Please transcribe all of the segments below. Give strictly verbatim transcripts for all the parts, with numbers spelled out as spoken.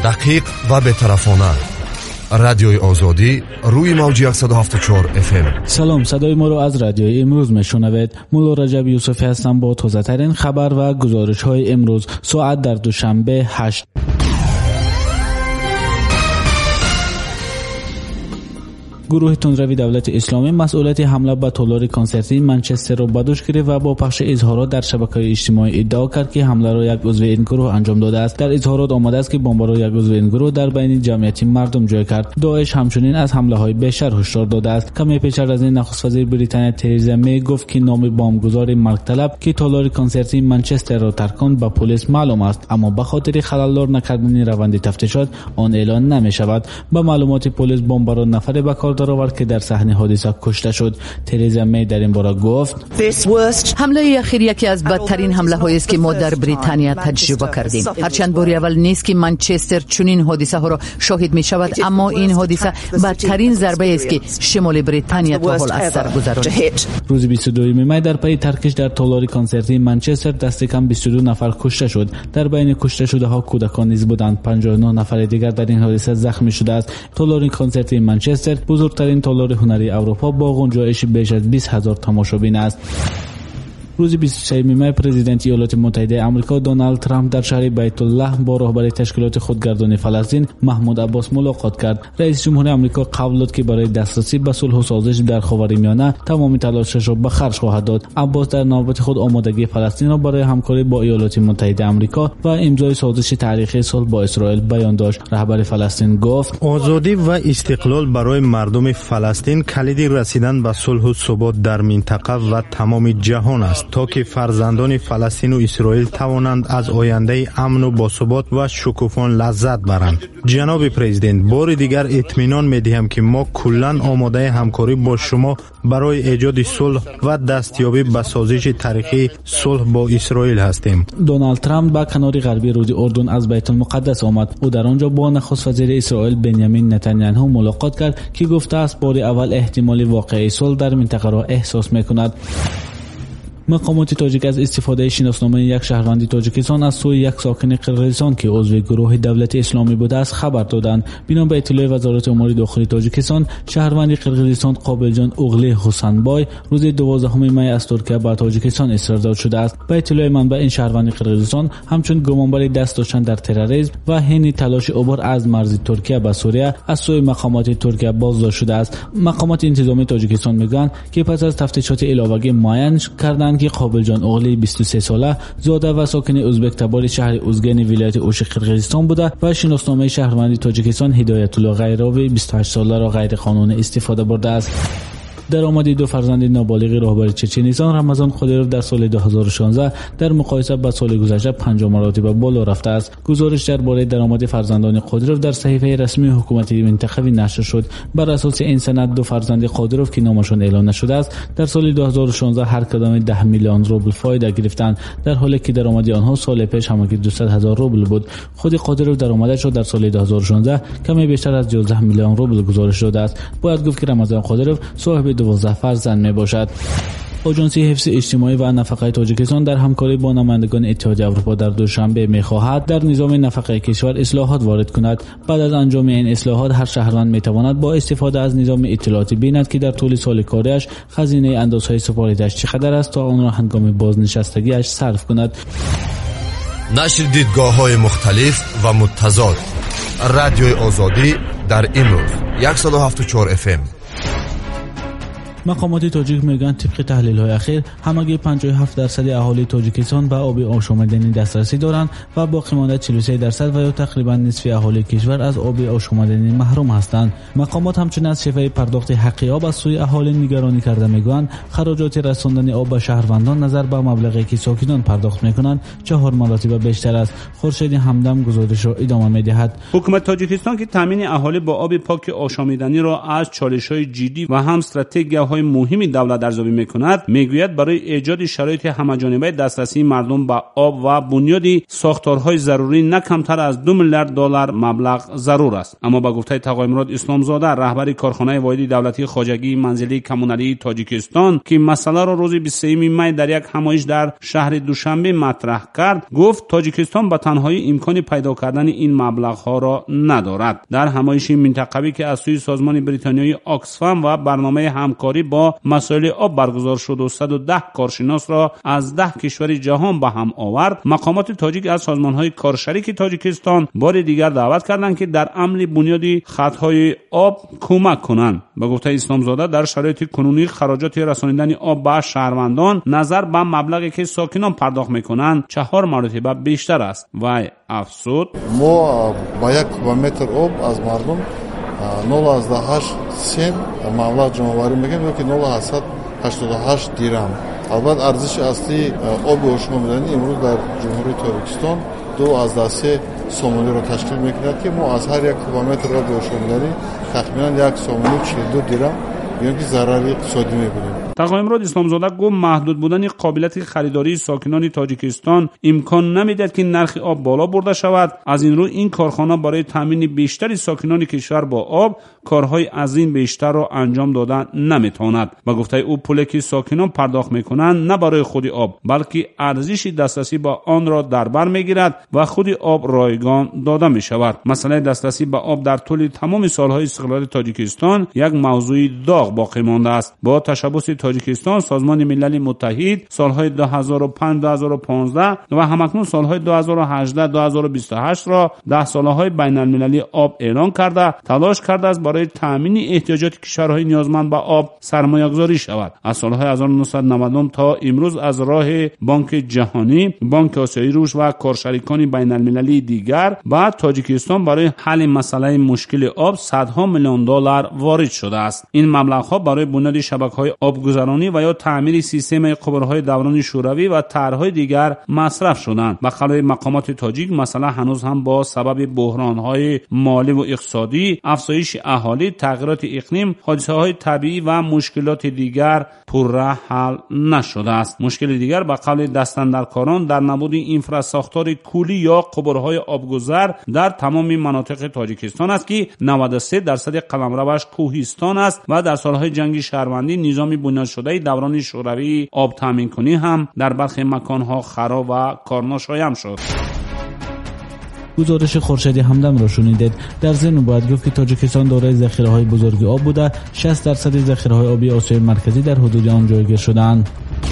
دقیق و بی‌طرفانه. رادیوی آزادی روی موج صد و هفتاد و چهار اف ام. سلام، صدای ما رو از رادیوی امروز میشنوید. مولا رجب یوسفی هستم با تازه ترین خبر و گزارش های امروز. ساعت در دوشنبه هشت. گروه تندروی دولت اسلامی مسئولیت حمله به تالار کنسرتی منچستر را به دوش گرفت و با پخش اظهارات در شبکه‌های اجتماعی ادعا کرد که حمله را یک عضو این گروه انجام داده است. در اظهارات آمده است که بمب را یک عضو این گروه در بین جمعیت مردم جای کرد. داعش همچنین از حمله‌های بیشتر هشدار داده است. کمی پیشتر از این نخست وزیر بریتانیا تریزا می گفت که نام بمبگذار مرگ طلب که تالار کنسرتی منچستر را ترک کند به پلیس معلوم است، اما به خاطر خلل‌دار نکردن روند تفتیشات آن اعلان نمی‌شود. به معلومات پلیس بمب را نفر به کار درآورد که در صحنه حادثه کشته شد. تریزا می در این باره گفت: حمله اخیر یکی از بدترین حمله هایی است که ما در بریتانیا تجربه کردیم. هرچند باری اول نیست که منچستر چنین حادثه ها را شاهد می شود، اما این حادثه بدترین ضربه است که شمال بریتانیا تا حال از سر گذرانید. روز بیست و دوم می در پی ترکش در تالار کنسرتی منچستر دست کم بیست و دو نفر کشته شد. در بین کشته شده ها کودکان نیز بودند. پنجاه و نه نفر دیگر در این حادثه زخمی شده است. تالار کنسرتی منچستر بزرگترین تالار هنری اروپا با گنجایش بیش از بیست هزار تماشابین است. روز بیست و سوم می پرزیدنت ایالات متحده آمریکا دونالد ترامپ در شهر بیت الله با رهبر تشکیلات خودگردان فلسطین محمود عباس ملاقات کرد. رئیس جمهور آمریکا قول داد که برای دسترسی به صلح و سازش در خاورمیانه تمام تلاشش را به خرج خواهد داد. عباس در نوبت خود آمادگی فلسطین را برای همکاری با ایالات متحده آمریکا و امضای سازش تاریخی صلح با اسرائیل بیان داشت. رهبر فلسطین گفت: آزادی و استقلال برای مردم فلسطین کلید رسیدن به صلح و ثبات در منطقه و تمام جهان است تا که فرزندان فلسطین و اسرائیل توانند از آینده امن و باثبات و شکوفان لذت برند. جناب پرزیدنت، بار دیگر اطمینان می‌دهم که ما کلاً آماده همکاری با شما برای ایجاد صلح و دستیابی به سازش تاریخی صلح با اسرائیل هستیم. دونالد ترامپ به کنار غربی رود اردن از بیت المقدس آمد. او در آنجا با نخست وزیر اسرائیل بنیامین نتانیاهو ملاقات کرد که گفته است بار اول احتمال واقعی صلح در منطقه را احساس می‌کند. مقامات تاجیک از استفاده شناسنامه یک شهروند تاجیکستان از سوی یک ساکن قرقیزستان که عضو گروه دولت اسلامی بوده است خبر دادند. بنا به اطلاع وزارت امور داخلی تاجیکستان، شهروند قرقیزستان قابلجان اوغلی حسنبای روز دوازدهم می از ترکیه به تاجیکستان استرداد شده است. به اطلاع منبع، این شهروند قرقیزستان همچون گمانبر دست داشتن در تروریسم و حین تلاش عبور از مرز ترکیه به سوریه از سوی مقامات ترکیه بازداشت شده است. مقامات انتظامی تاجیکستان میگویند که پس از تفتیشات علاوه‌ای معین کردند که قابلجان اوغلی بیست و سه ساله زاده و ساکن ازبک تبار شهر اوزگین ولایت اوش قرقیزستان بوده و شناسنامه شهروندی تاجیکستان هدایت الله غیراوی بیست و هشت ساله را غیر قانونی استفاده برده است. درآمد دو فرزند نابالغ رهبر چچنیستان رمضان قادروف در سال دو هزار و شانزده در مقایسه با سال گذشته پنج مراتب بالا رفته است. گزارش درباره درآمد فرزندان قادروف در صحیفه رسمی حکومت منتخبی نشر شد. بر اساس این سند دو فرزند قادروف که نامشان اعلام نشده است در سال دو هزار و شانزده هر کدام ده میلیون روبل فایده گرفتند، در حالی که درآمد آنها سال پیش همگی دویست هزار روبل بود. خود قادروف درآمدش را در سال دو هزار و شانزده کمی بیشتر از یازده میلیون روبل گزارش داده است. باید گفت که رمضان قادروف صاحب دوازده فرزند می باشد. آژانسی حفظ اجتماعی و نفقه تاجیکستان در همکاری با نمایندگان اتحادیه اروپا در دوشنبه می‌خواهد در نظام نفقه کشور اصلاحات وارد کند. بعد از انجام این اصلاحات هر شهروند می‌تواند با استفاده از نظام اطلاعاتی بیند که در طول سال کاریش خزینه اندازهای سپاریدش چقدر است تا آن را هنگام بازنشستگیش صرف کند. نشر دیدگاه‌های مختلف و متضاد. رادیوی آزادی در امروز صد و هفتاد و چهار اف ام. مقامات تاجیک میگن طبق تحلیل‌های اخیر همگی پنجاه و هفت درصد اهالی تاجیکستان به آب آشامیدنی دسترسی دارند و باقی مانده چهل و سه درصد و یا تقریبا نصف اهالی کشور از آب آشامیدنی محروم هستند. مقامات همچنین از شیوه پرداخت حق آب از سوی اهالی نگرانی کرده میگویند خراجات رساندن آب به شهروندان نظر به مبلغی که ساکنان پرداخت میکنند چهار مراتب بیشتر است. خورشید همدم گزارش را ادامه میدهد. حکومت تاجیکستان که تامین اهالی با آب پاک آشامیدنی را از چالش‌های جدی و هم استراتژی مسئله‌های مهمی دولت ارزیابی می‌کند، میگوید برای ایجاد شرایط همه‌جانبه دسترسی مردم به آب و بنیاد ساختارهای ضروری نه کمتر از دو میلیارد دلار مبلغ ضرور است. اما با گفته تقای مراد اسلامزاده، رهبر کارخانه واحد دولتی خواجگی منزلی کمونالی تاجیکستان که مسئله را روز بیست و سوم می در یک همایش در شهر دوشنبه مطرح کرد، گفت تاجیکستان به تنهایی امکان پیدا کردن این مبلغ‌ها را ندارد. در همایش منطقوی که از سوی سازمان بریتانیایی آکسفم و برنامه همکاری با مسائل آب برگزار شد و صد و ده کارشناس را از ده کشور جهان به هم آورد، مقامات تاجیک از سازمان‌های کارشریک تاجیکستان بار دیگر دعوت کردند که در عمل بنیادی خطهای آب کمک کنند. با گفته اسلامزاده، در شرایط کنونی خراجات رسانیدن آب به شهروندان نظر به مبلغی که ساکنان پرداخت می‌کنند چهار مرتبه بیشتر است. و افزود ما با یک کوبمتر آب از مردم نول ازده هشت سنت مبلغ جمع‌آوری می‌کنیم که نول هشتصد و هشتاد و هشت دیرهم. البته ارزش اصلی آب شما می‌دانید امروز در جمهوری تاجیکستان دو ازده سه سومونی را تشکیل می‌کند که ما از هر یک کوبمتر آب شما می‌دانید تقریباً یک سومونی چهل و دو دیرهم یعنی که ضرری اقتصادی می‌بینیم. تقای امراد اسلامزاده گفت محدود بودن قابلیت خریداری ساکنان تاجیکستان امکان نمیدهد که نرخ آب بالا برده شود. از این رو این کارخانه برای تامین بیشتر ساکنان کشور با آب کارهای از این بیشتر را انجام دادن نمیتواند. با گفته او پولی که ساکنان پرداخت میکنند نه برای خود آب بلکه ارزش دسترسی به آن را در بر میگیرد و خود آب رایگان داده می شود. مسئله دسترسی به آب در طول تمام سالهای استقلال تاجیکستان یک موضوع داغ باقی مانده است. با تشبث تاجیکستان، سازمان ملل متحد سالهای دو هزار و پنج دو هزار و پانزده و همکنون سالهای دو هزار و هجده دو هزار و بیست و هشت را ده سالهای بین المللی آب اعلان کرده تلاش کرده است برای تامین احتیاجات کشورهای نیازمند به آب سرمایه‌گذاری شود. از سالهای هزار و نهصد و نود تا امروز از راه بانک جهانی، بانک آسیایی رشد و کارشریکان بین المللی دیگر به تاجیکستان برای حل مسئله مشکل آب صدها میلیون دلار وارد شده است. این مبلغ‌ها برای بنیاد شبکه‌های آبگذرانی و یا تعمیر سیستم قبرهای دوران شوروی و طرح‌های دیگر مصرف شدند. به قول مقامات تاجیک مسئله هنوز هم با سبب بحران‌های مالی و اقتصادی، افزایش اهالی، تغییرات اقلیم، حادثه‌های طبیعی و مشکلات دیگر پرراه حل نشده است. مشکل دیگر به قول دستاندرکاران در نبود اینفراستراکچور کلی یا قبرهای آبگذر در تمام مناطق تاجیکستان است که نود و سه درصد قلمروش کوهستان است و در سالهای جنگ شهروندی نظامی بنیاد شده دوران شوروی آب تامین کنی هم در برخی مکانها خراب و کارناشایان شد. گزارش خورشیدی همدم را شنیدید. در ضمن باید گفت که تاجیکستان دارای ذخیره‌های بزرگ آب بوده. شصت درصد ذخیره‌های آبی آسیای مرکزی در حدود آن جایگیر شده‌اند.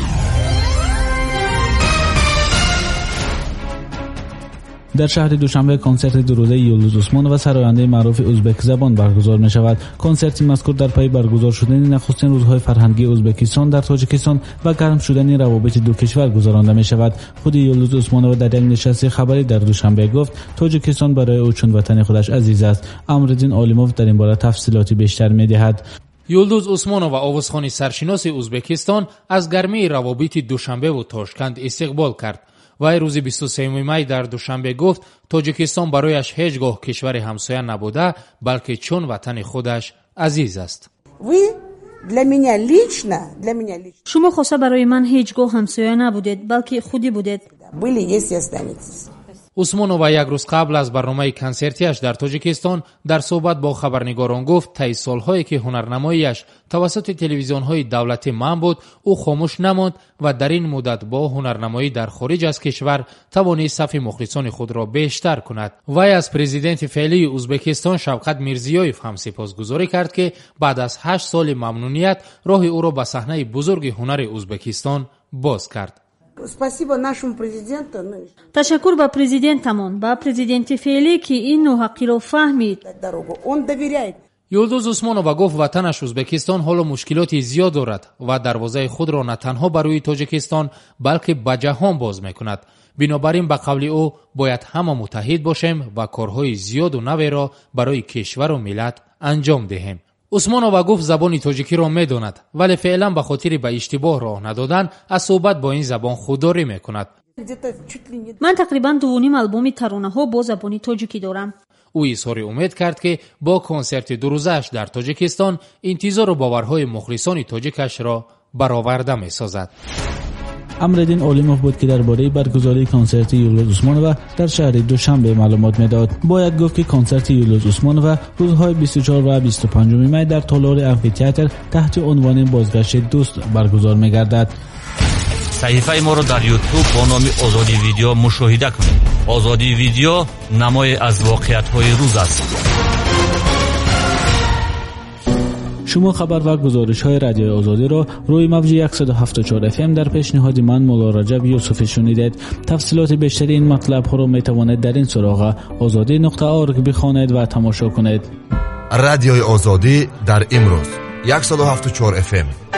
در شهر دوشنبه کنسرت دو روزه یولدوز عثمان و سراینده معروف ازبک زبان برگزار می شود. کنسرت مذکور در پی برگزار شدن نخستین روزهای فرهنگی ازبکستان در تاجیکستان و گرم شدن روابط دو کشور گذرانده می شود. خود یولدوز عثمان و در یک نشست خبری در دوشنبه گفت تاجیکستان برای او چون وطن خودش عزیز است. امرالدین عالموف در این باره تفصیلاتی بیشتر می دهد. یولدوز عثمانو و آوازخوانی سرشناس ازبکستان از گرمی روابط دوشنبه و تاشکند استقبال کرد. وی روز بیست و سوم می در دوشنبه گفت تاجیکستان برایش هیچگاه کشور همسایه نبوده بلکه چون وطن خودش عزیز است. شما خاصه برای من هیچگاه همسایه نبودید بلکه خودی بودید. عثمانو و یک روز قبل از برنامه کنسرتیش در تاجیکستان در صحبت با خبرنگاران گفت طی سالهایی که هنرنماییش توسط تلویزیون‌های دولتی منع بود او خاموش نماند و در این مدت با هنرنمایی در خارج از کشور توانست صف مخلصان خود را بیشتر کند. وی از پرزیدنت فعلی ازبکستان شوکت میرزیویف هم سپاسگزاری کرد که بعد از هشت سال ممنونیت راه او را به صحنه بزرگ هنر ازبکستان باز کرد. تشکر به پرزیدنتمان، به پرزیدنت فعلی که این نوحقی را فهمید. یولدوز عثمانووا گفت وطنش ازبکستان حالا مشکلاتی زیاد دارد و دروازه خود را نه تنها برای تاجیکستان بلکه به جهان باز میکند. بنابراین به قول او باید همه متحد باشیم و کارهای زیاد و نوی را برای کشور و ملت انجام دهیم. عثمانووا گفت زبان تاجیکی را میداند ولی فعلا به خاطر به اشتباه راه ندادن از صحبت با این زبان خودداری میکند. من تقریبا دو و نیم آلبوم ترانه ها با زبان تاجیکی دارم. او اظهار امید کرد که با کنسرت دو روزه‌اش در تاجیکستان انتظار و باورهای مخلصان تاجیکش را برآورده می‌سازد. امردین عالموف بود که درباره برگزاری کنسرت یولوز عثمانوف در شهر دوشنبه معلومات میداد. باید گفت که کنسرت یولوز عثمانوف روزهای بیست و چهار و بیست و پنج می در تالار امفی‌تئاتر تحت عنوان بازگشت دوست برگزار می‌گردد. صحیفه ما را در یوتیوب با نام آزادی ویدیو مشاهده کنید. آزادی ویدیو نمای از واقعیت‌های روز است. شما خبر و گزارش های رادیوی آزادی را روی موج صد و هفتاد و چهار اف ام در پیشنهاد من مولا رجب یوسفی شنیدید. تفصیلات بیشتر این مطلب ها را می توانید در این سراغ آزادی نقطه آرگ بخوانید و تماشا کنید. رادیوی آزادی در امروز صد و هفتاد و چهار اف ام.